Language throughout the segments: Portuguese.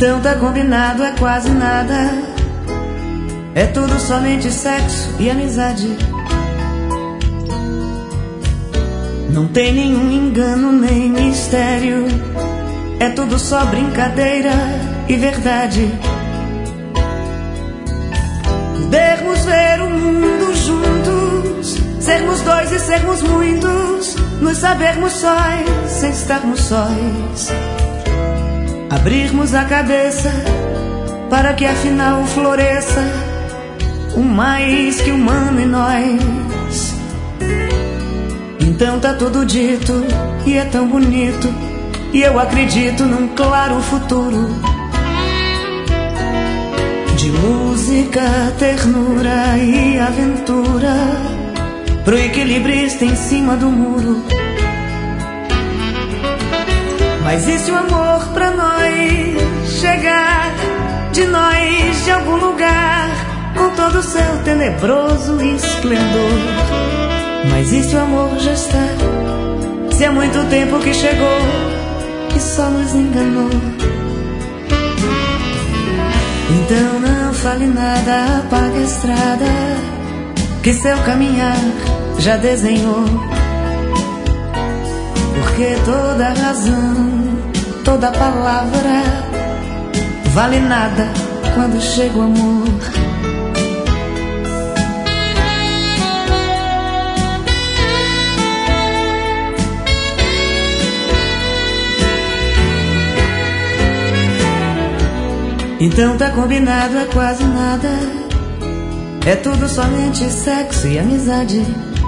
Então tá combinado, é quase nada. É tudo somente sexo e amizade. Não tem nenhum engano nem mistério. É tudo só brincadeira e verdade. Podermos ver o mundo juntos, sermos dois e sermos muitos, nos sabermos sóis sem estarmos sóis. Abrirmos a cabeça para que afinal floresça o mais que humano em nós. Então tá tudo dito e é tão bonito, e eu acredito num claro futuro de música, ternura e aventura pro equilibrista em cima do muro. Mas e se o amor pra nós chegar de nós de algum lugar com todo o seu tenebroso esplendor? Mas e se o amor já está, se há muito tempo que chegou e só nos enganou? Então não fale nada, apague a estrada que seu caminhar já desenhou. Porque toda razão, toda palavra vale nada quando chega o amor. Então tá combinado, é quase nada. É tudo somente sexo e amizade.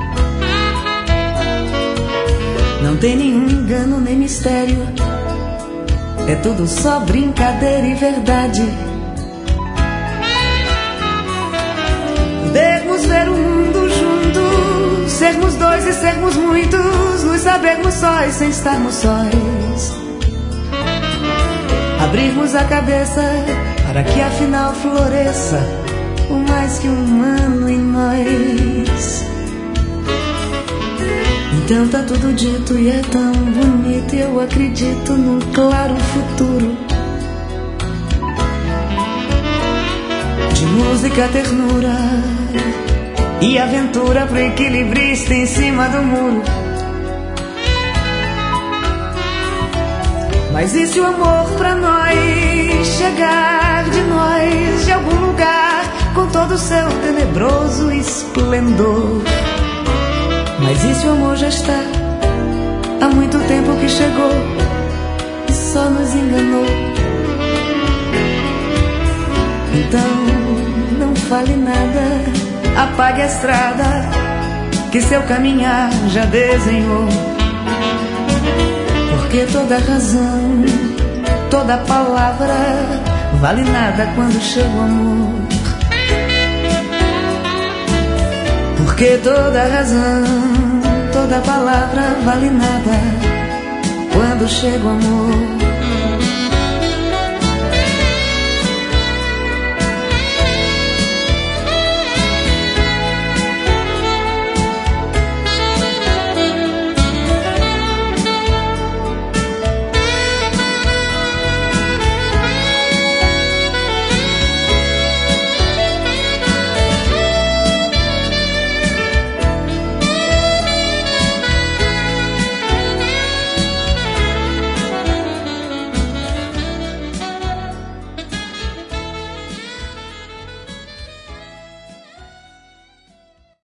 Não tem nenhum engano nem mistério. É tudo só brincadeira e verdade. Podermos ver o mundo juntos, sermos dois e sermos muitos, nos sabermos sóis sem estarmos sóis. Abrirmos a cabeça para que afinal floresça o mais que humano em nós. Então tá tudo dito e é tão bonito, e eu acredito num claro futuro de música, ternura e aventura pro equilibrista em cima do muro. Mas e se o amor pra nós chegar de nós de algum lugar com todo o seu tenebroso esplendor? Mas e se o amor já está, há muito tempo que chegou e só nos enganou? Então não fale nada, apague a estrada que seu caminhar já desenhou. Porque toda razão, toda palavra vale nada quando chega o amor. Porque toda razão, toda palavra vale nada quando chega o amor.